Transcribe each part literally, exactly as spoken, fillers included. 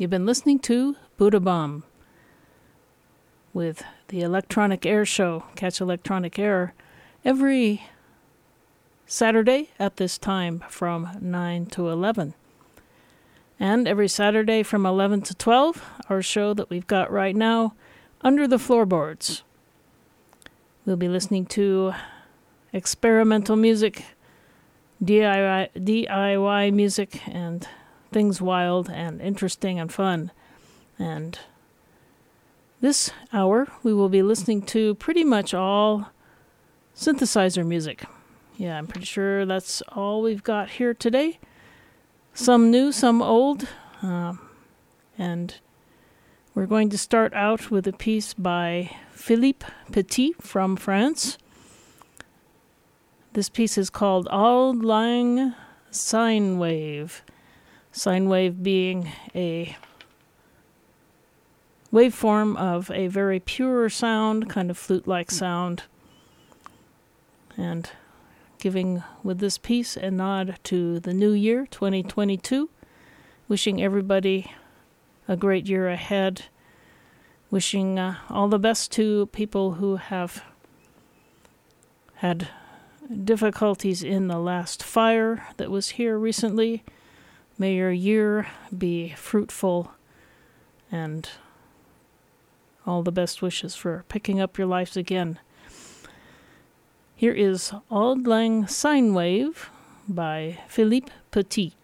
You've been listening to Buddha Bomb with the Electronic Air Show. Catch Electronic Air every Saturday at this time from nine to eleven. And every Saturday from eleven to twelve, our show that we've got right now, Under the Floorboards. We'll be listening to experimental music, D I Y, D I Y music, and things wild and interesting and fun. And this hour, we will be listening to pretty much all synthesizer music. Yeah, I'm pretty sure that's all we've got here today. Some new, some old. Um, and we're going to start out with a piece by Philippe Petit from France. This piece is called Auld Lang Sine Wave. Sine wave being a waveform of a very pure sound, kind of flute-like sound. And giving with this piece a nod to the new year, twenty twenty-two. Wishing everybody a great year ahead. Wishing uh, all the best to people who have had difficulties in the last fire that was here recently. May your year be fruitful, and all the best wishes for picking up your lives again. Here is Auld Lang Sine Wave by Philippe Petit.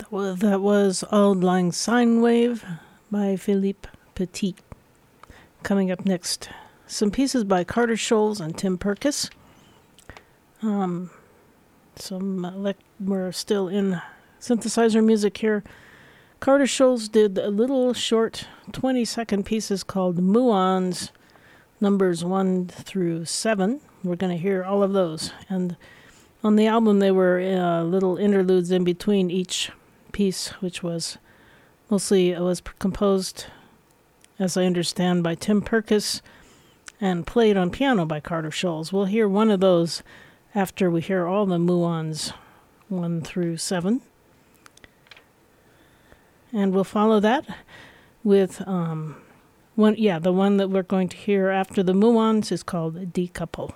Well, that was Auld Lang Syne Wave by Philippe Petit. Coming up next, some pieces by Carter Scholes and Tim Perkis. Um, some uh, we're still in synthesizer music here. Carter Scholes did a little short twenty-second pieces called Muons, numbers one through seven. We're going to hear all of those. And on the album, they were uh, little interludes in between each piece, which was mostly it was composed, as I understand, by Tim Perkis and played on piano by Carter Scholes. We'll hear one of those after we hear all the Muons one through seven. And we'll follow that with um, one. Yeah, the one that we're going to hear after the Muons is called Decouple.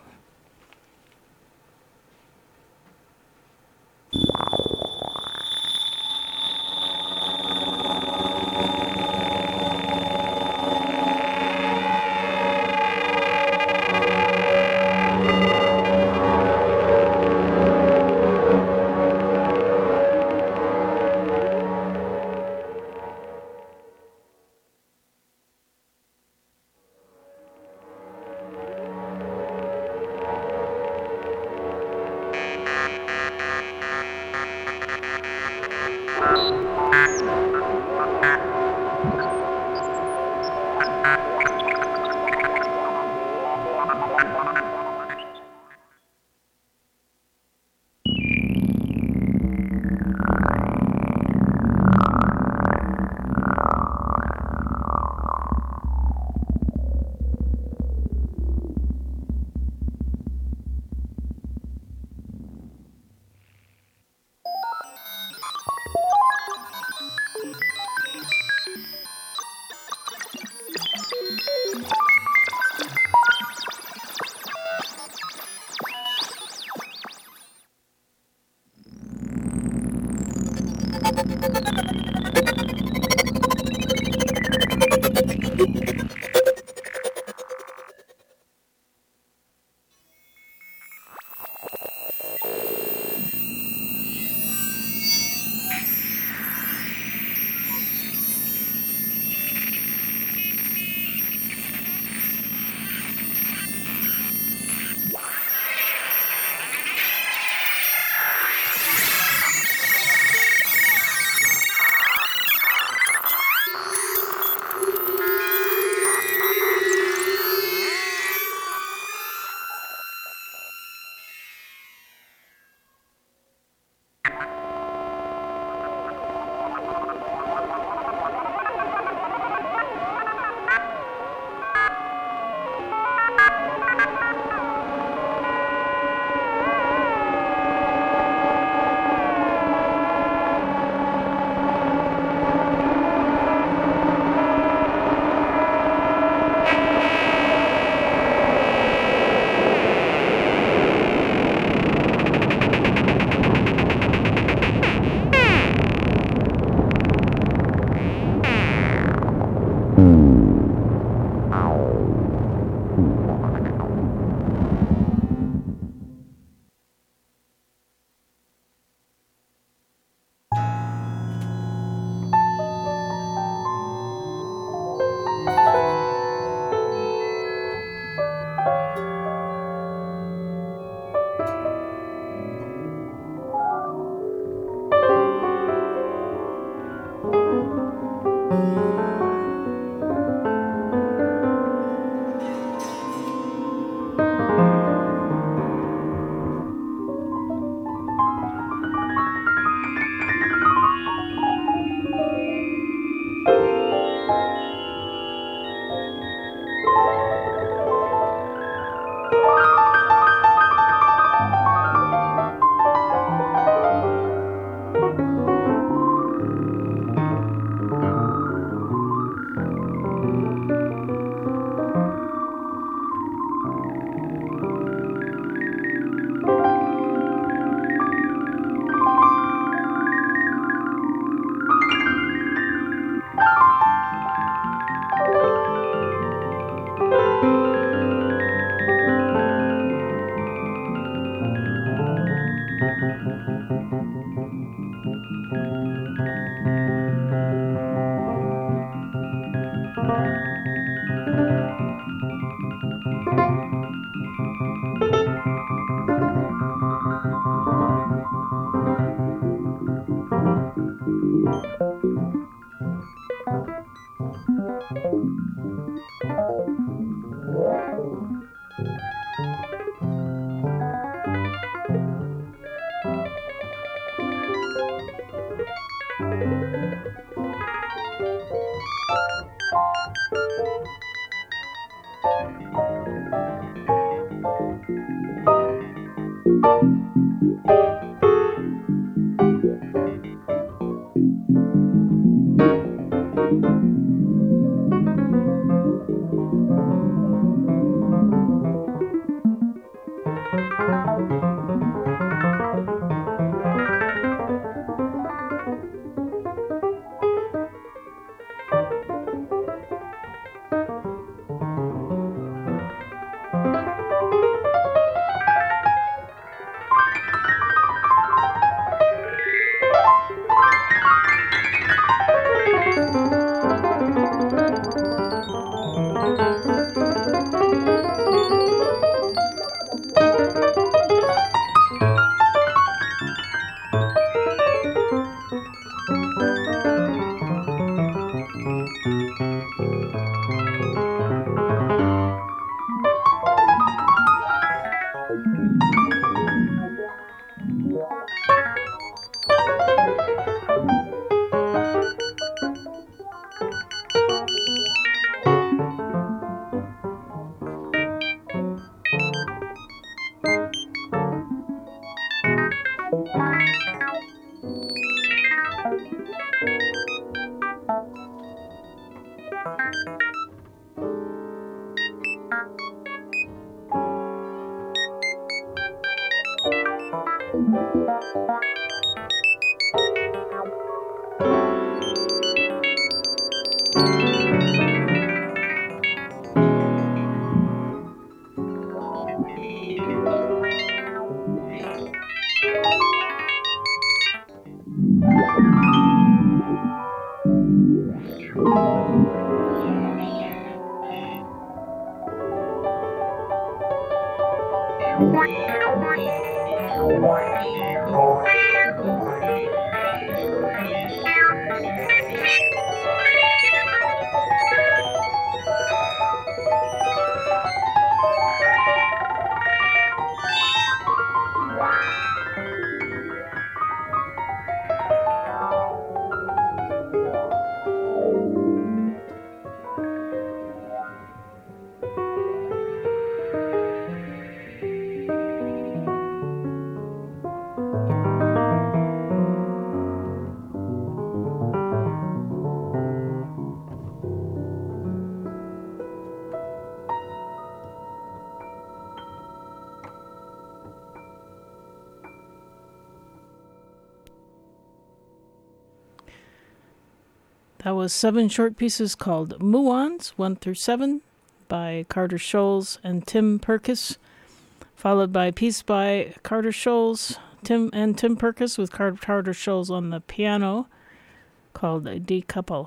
That was seven short pieces called Muons, one through seven, by Carter Scholes and Tim Perkis, followed by a piece by Carter Scholes Tim and Tim Perkis with Car- Carter Scholes on the piano called Decouple.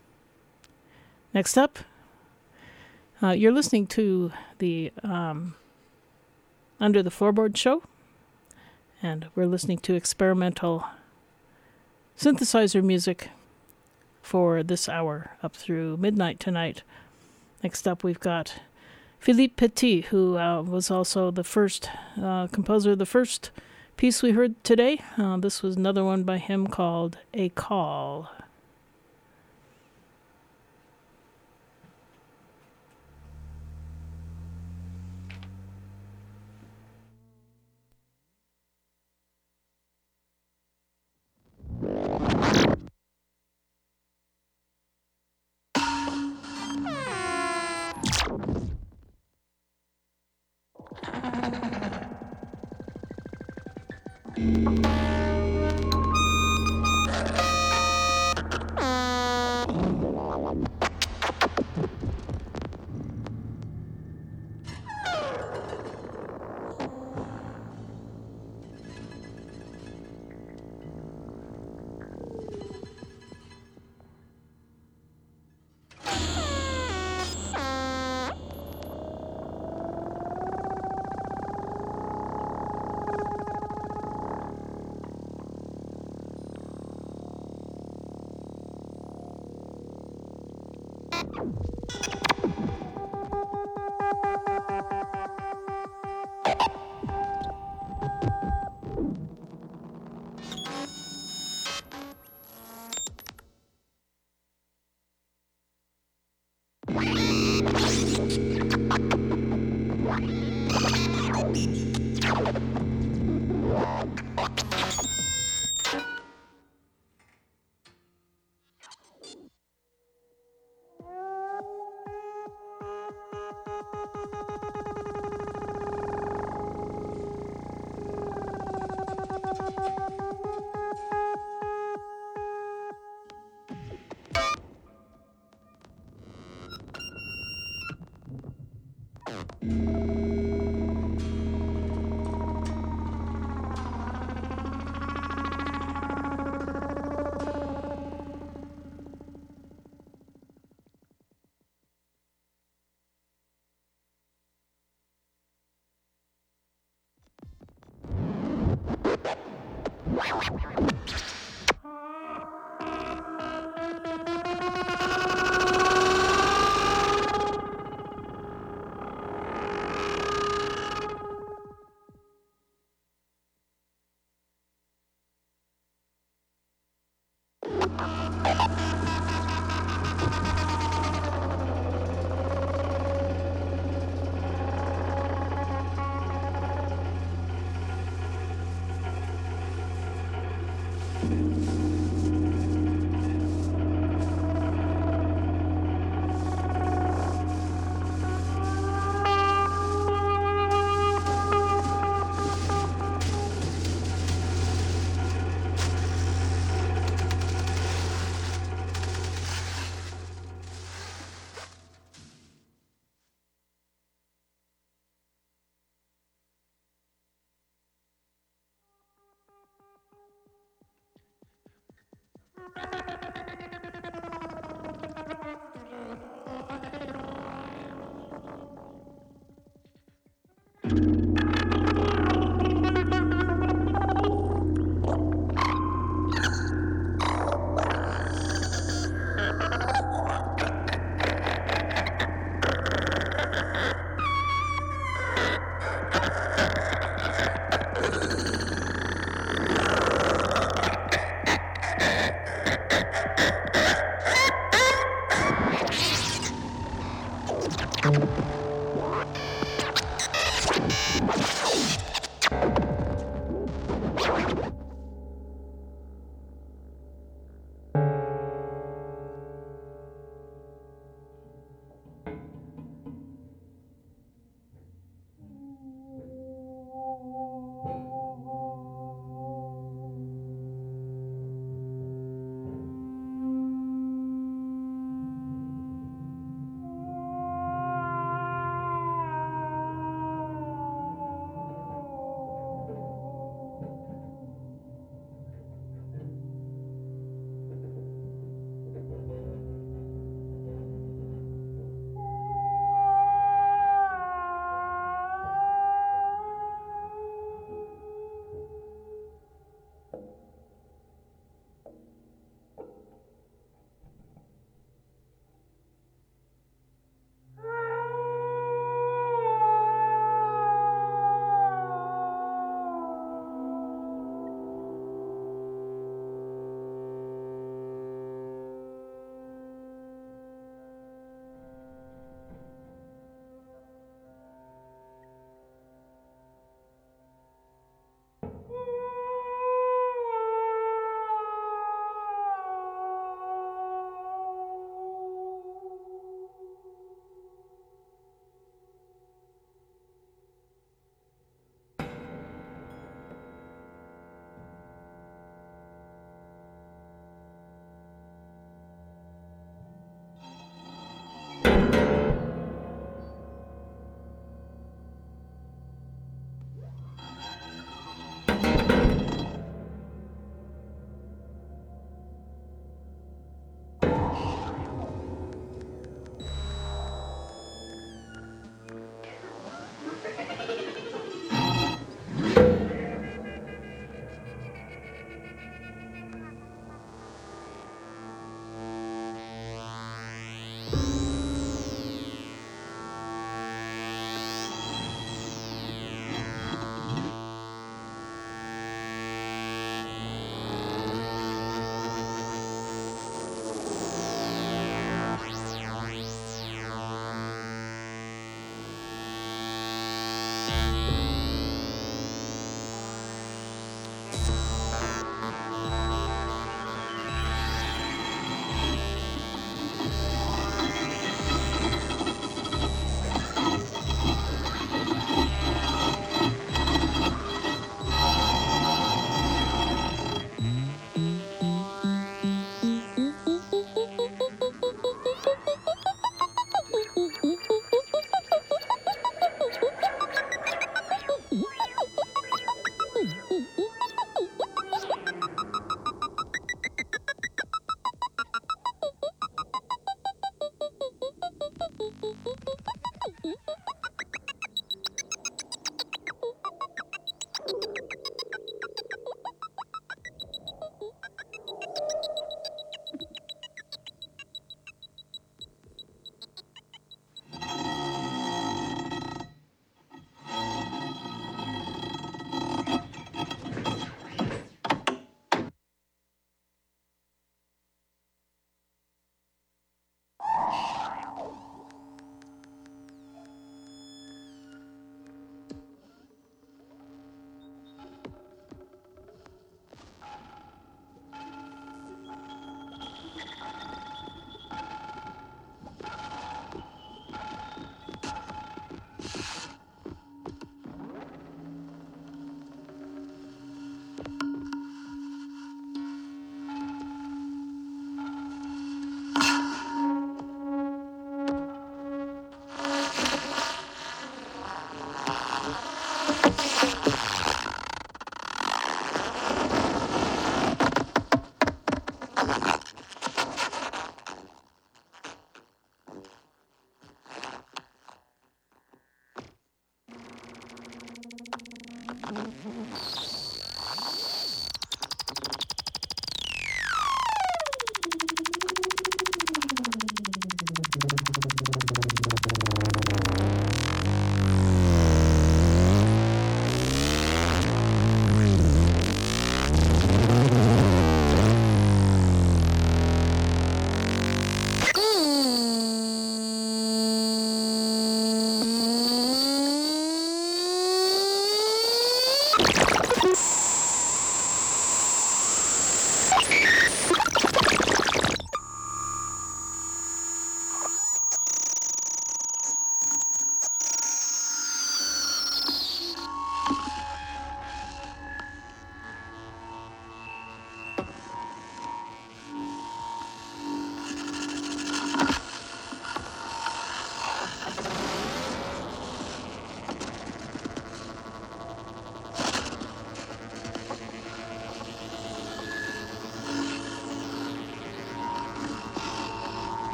Next up, uh, you're listening to the um, Under the Floorboard show, and we're listening to experimental synthesizer music for this hour up through midnight tonight. Next up, we've got Philippe Petit, who uh, was also the first uh, composer of the first piece we heard today. Uh, this was another one by him called A Call.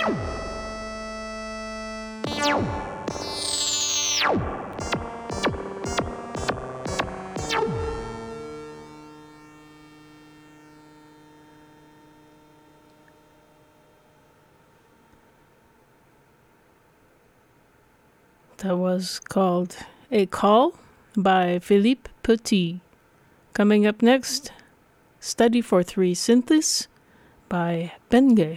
That was called A Call by Philippe Petit. Coming up next, Study for Three Synthes by Benge.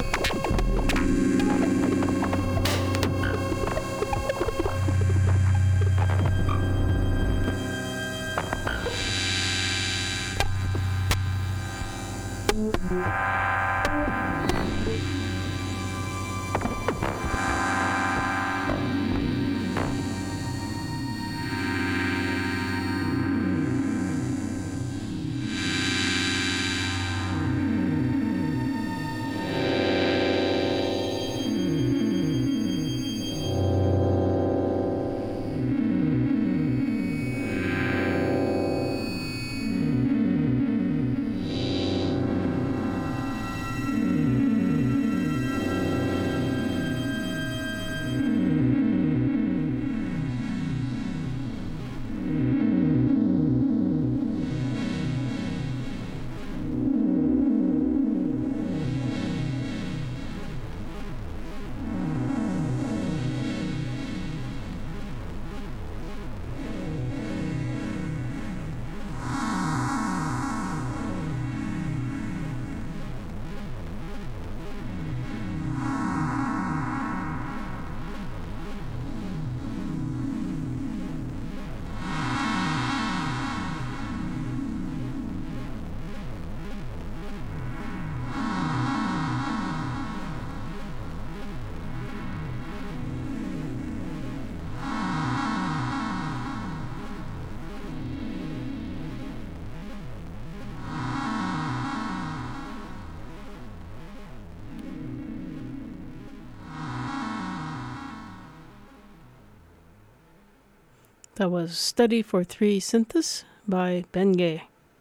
That was Study for Three Synthesis by Benge.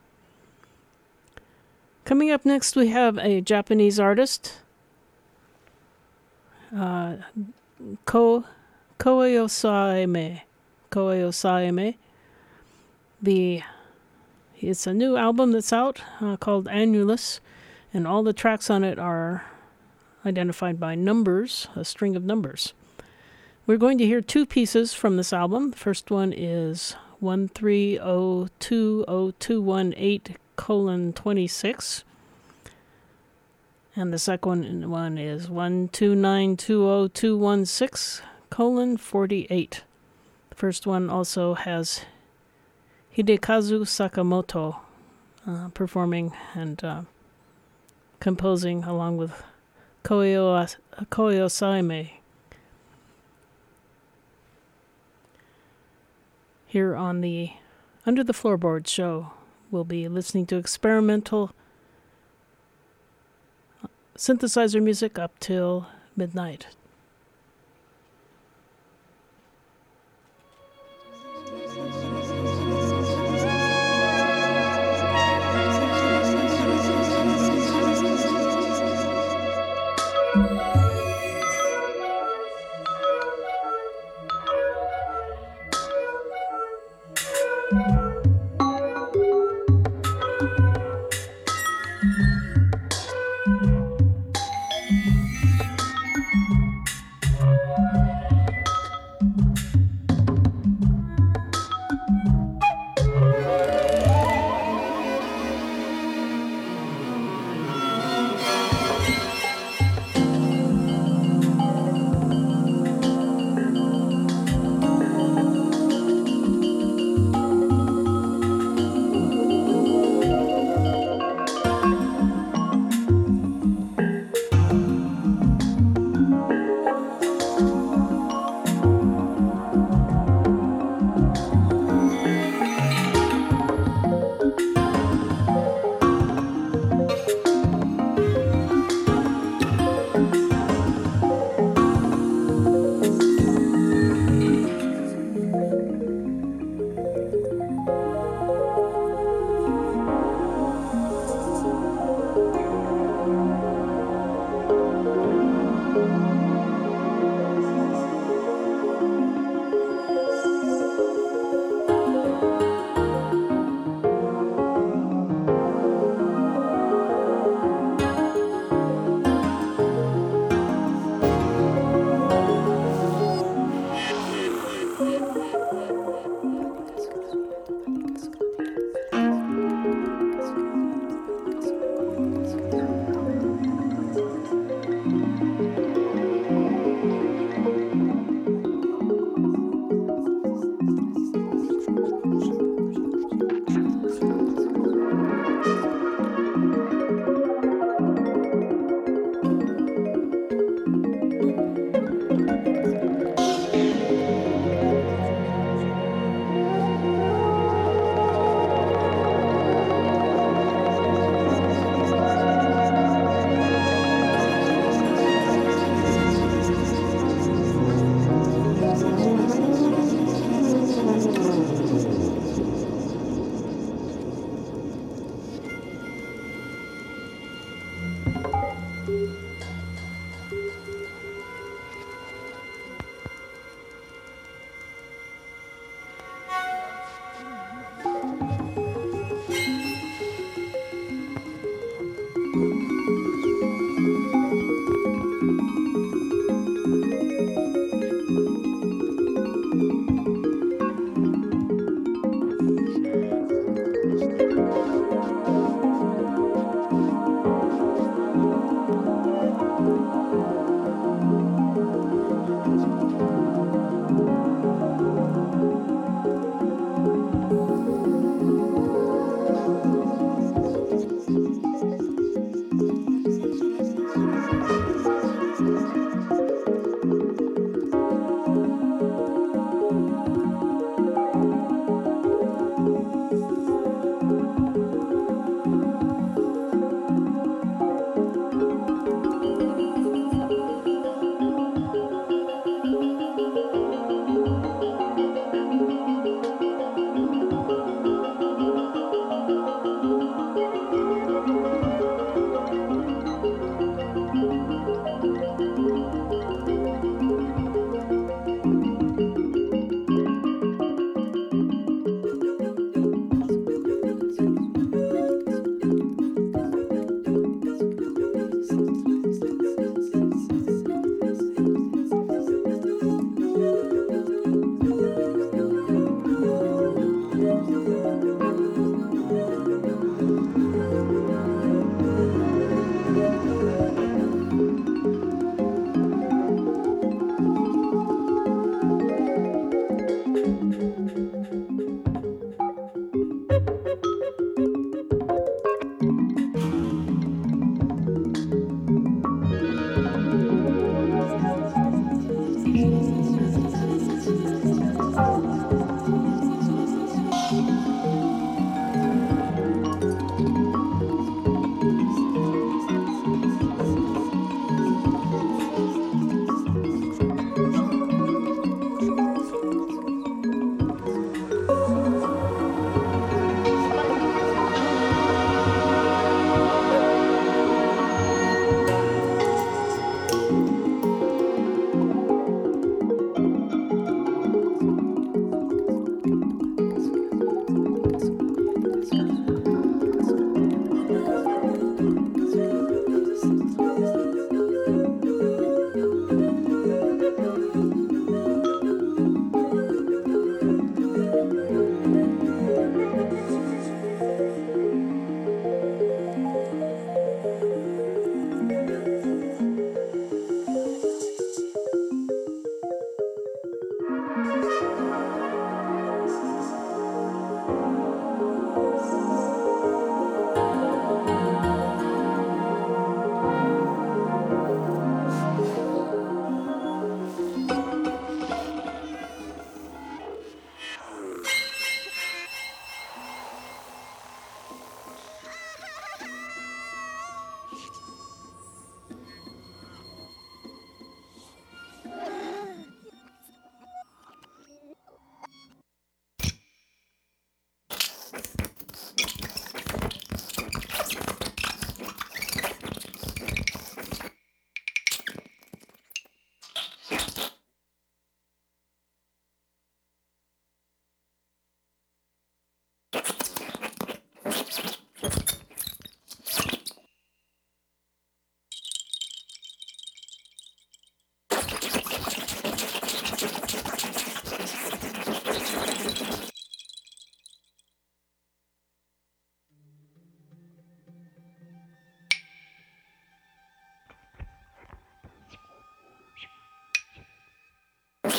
Coming up next, we have a Japanese artist, uh, Ko Koei Osaeme. Koei Osaeme. The it's a new album that's out uh, called Annulus, and all the tracks on it are identified by numbers, a string of numbers. We're going to hear two pieces from this album. The first one is one three zero two zero two one eight colon twenty-six. And the second one is one two nine two zero two one six colon forty-eight. The first one also has Hidekazu Sakamoto uh, performing and uh, composing along with Koei Osaeme. Here on the Under the Floorboards show, we'll be listening to experimental synthesizer music up till midnight.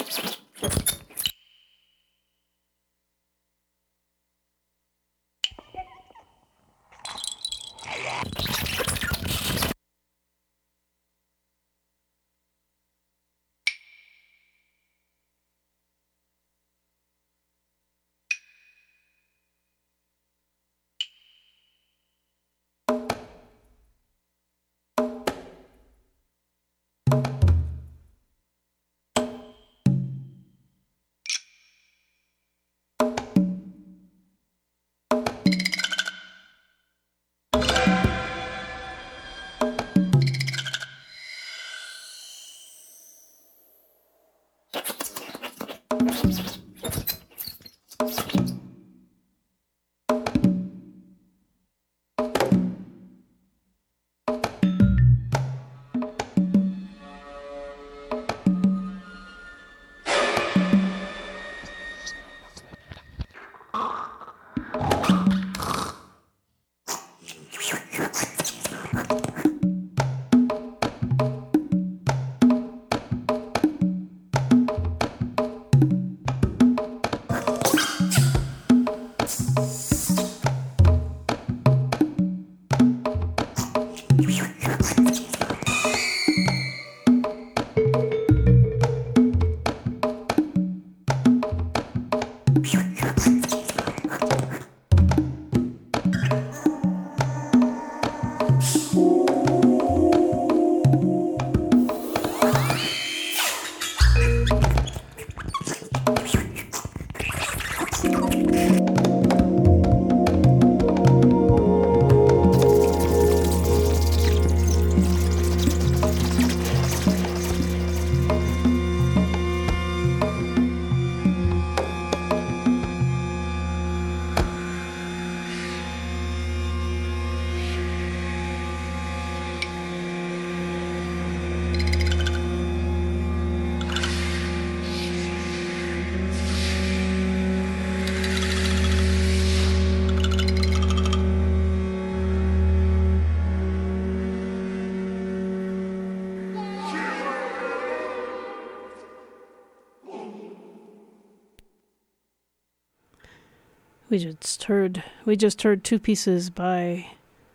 We just heard we just heard two pieces by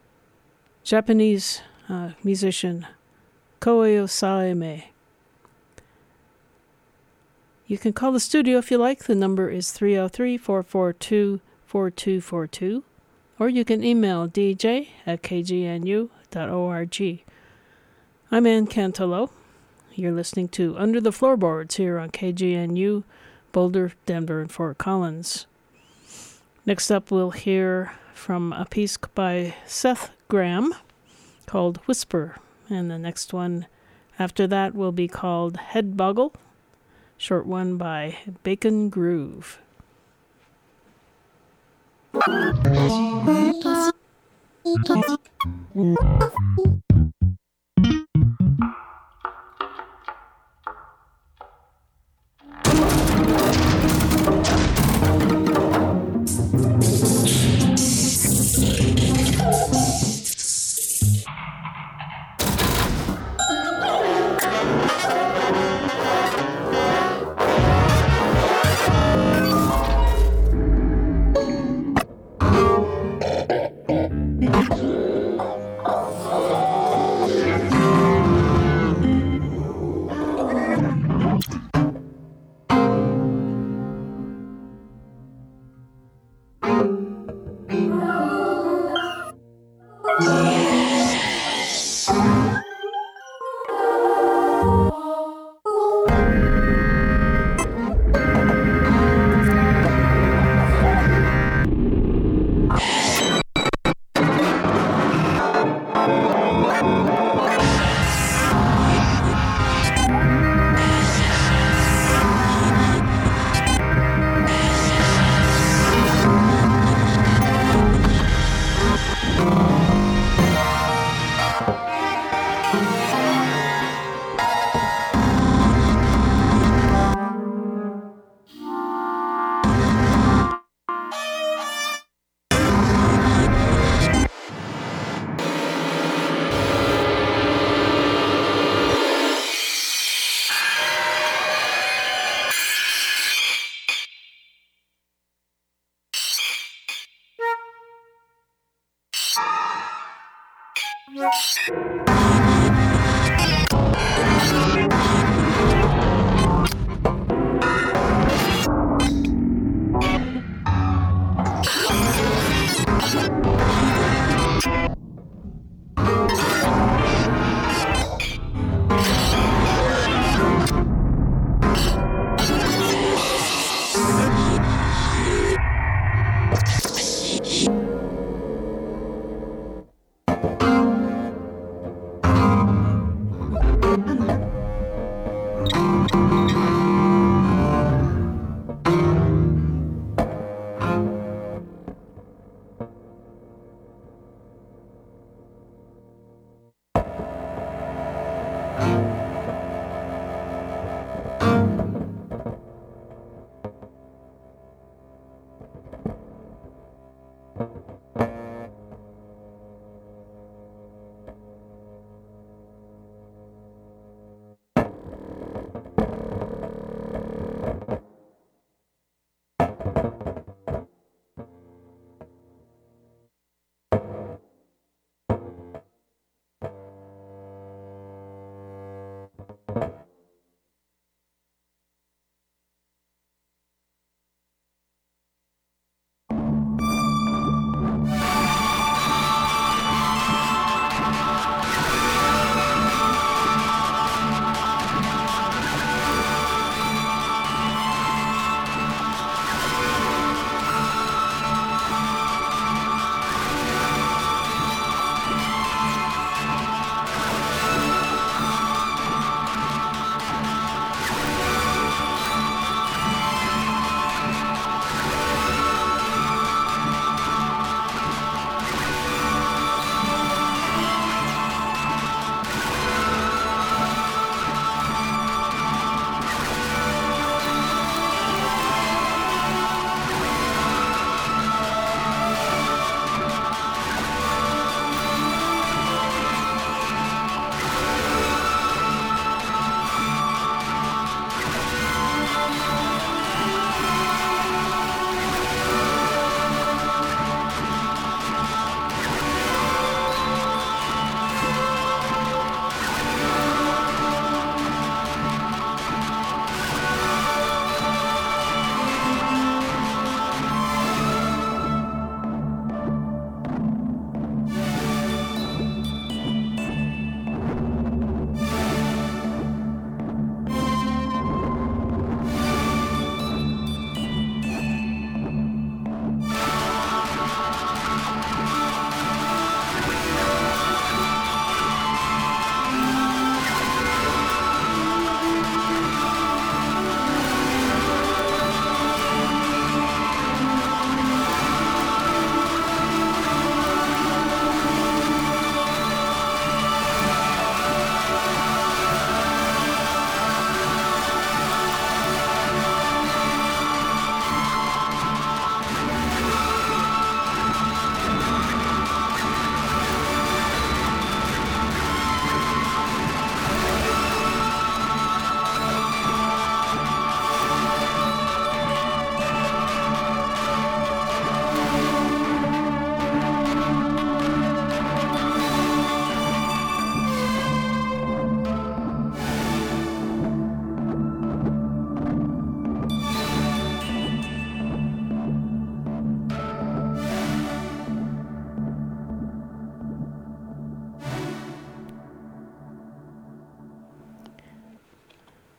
Japanese uh, musician Koei Saeme. You can call the studio if you like. The number is three oh three, four four two, four two four two, or you can email d j at k g n u dot org. I'm Ann Cantolo. You're listening to Under the Floorboards here on K G N U, Boulder, Denver, and Fort Collins. Next up, we'll hear from a piece by Seth Graham called Whisper, and the next one after that will be called Head Boggle, short one by Bacon Groove. Oh,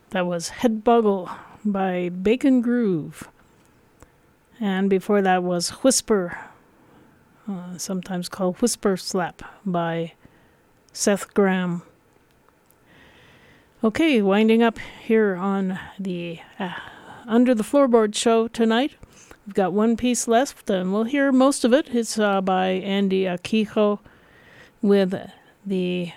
That was Head Boggle by Bacon Groove. And before that was Whisper, uh, sometimes called Whisper Slap by Seth Graham. Okay, winding up here on the uh, Under the Floorboard show tonight. We've got one piece left, and we'll hear most of it. It's uh, by Andy Akiho with the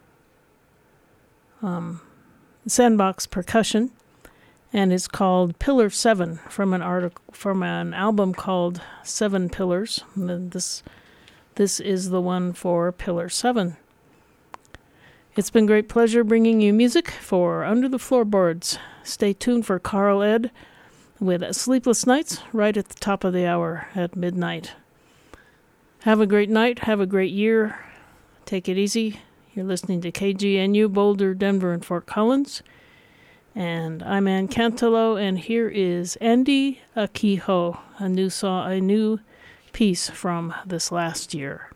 um, Sandbox Percussion, and it's called Pillar Seven from an article from an album called Seven Pillars. And this this is the one for Pillar Seven. It's been great pleasure bringing you music for Under the Floorboards. Stay tuned for Carl Ed with Sleepless Nights right at the top of the hour at midnight. Have a great night. Have a great year. Take it easy. You're listening to K G N U, Boulder, Denver, and Fort Collins. And I'm Ann Cantelo, and here is Andy Akiho, a new song, a new piece from this last year.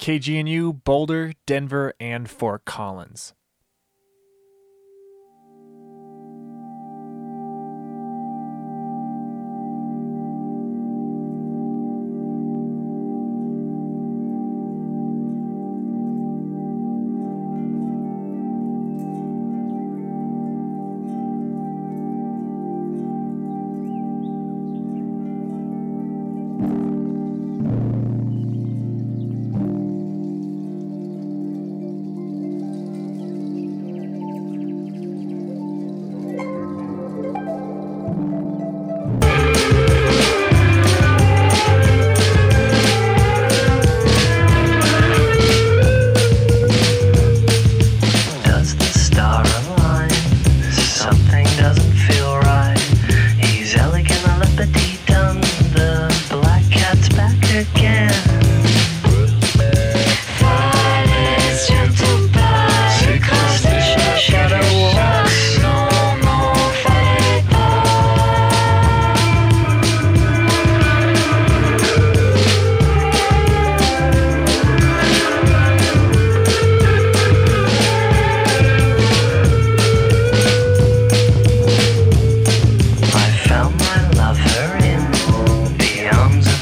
K G N U, Boulder, Denver, and Fort Collins.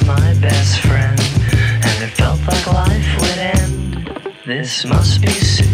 This must be soon.